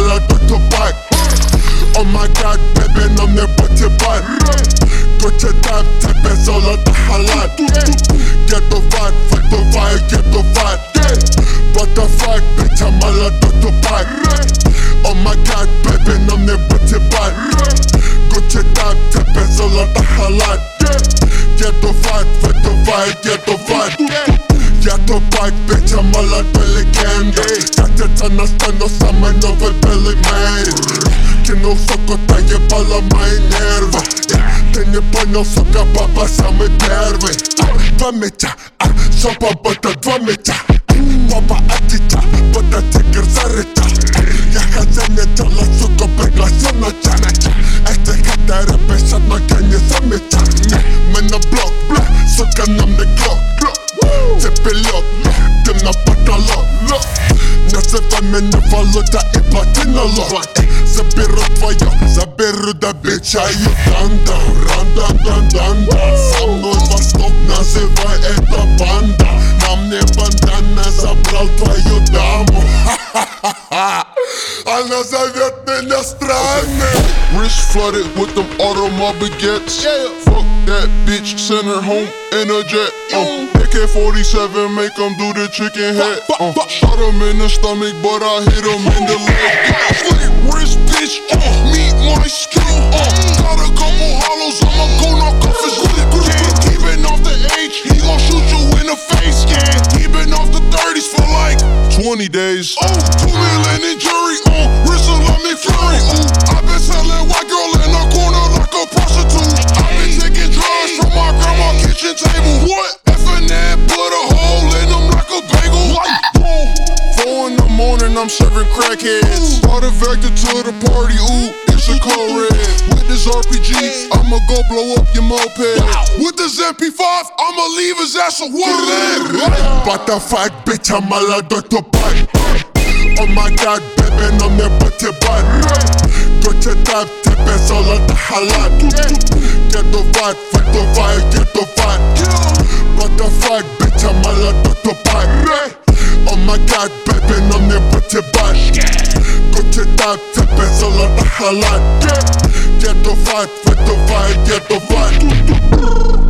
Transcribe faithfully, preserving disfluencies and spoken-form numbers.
молодой тупак. Oh my god, baby, на мне потебать. Куча тебе золото халат. Гетоват, фактовай, гетоват. What the fuck, bitch, I'm молодой тупак. Oh my god, baby, на мне потебать. Куча тебе золото халат. Гетоват, фактовай, гетоват. Я тупак, bitch, I'm молодой легенда. Катится на сцену самый новый Billy Mays. Кинул, сука, та ебала мои нервы. Ты не понял, сука, папа самый первый. Два мяча, жопа будто два мяча. Папа отвеча, будто тигр зарыча. Я хозяин тела, сука, пригласил на чай. Эти хатеры пишут, но я не замечаю. Мы на блок, сука, нам не глок. Цепи лед, дым на потолок. Называй меня Володя и плати налог. Заберу твое, заберу до бича и данда. Ранда-дан-данда. Со мной восток, называй это банда. На мне бандана, забрал твою даму. Ха-ха-ха-ха. Она зовет меня странным. Wrist flooded with them automobile gets. Yeah. Fuck that bitch, send her home in a jet. Uh, A K forty-seven, make them do the chicken head. Uh, shot him in the stomach, but I hit him in the leg. Slit wrist, bitch, uh, meet my skill. Uh, got a couple hollows, I'ma go knock off his lip. Yeah, he been off the H, he gon' shoot you in the face. Yeah, he been off the thirties for like twenty days. Oh, two million in jury. Uh, wrist let me flurry. Ooh, I been selling white girl in the corner like a prostitute. I been taking drugs from my grandma kitchen table. What? F and N put a hole in them like a bagel. Four in the morning, I'm serving crackheads. Brought a vector to the party. Ooh, it's a code red. With this R P G, I'ma go blow up your moped. With this M P five, I'ma leave his ass a woodland. What the fuck, bitch, I'm молодой тупак. Oh my god, baby, на мне потебать. Куча тебе золото халат. Гетоват, фактовай, гетоват. What the fuck, bitch, I'm молодой тупак. Oh my god, baby, на мне потебать. Куча тебе золото халат. Гетоват, фактовай, гетоват.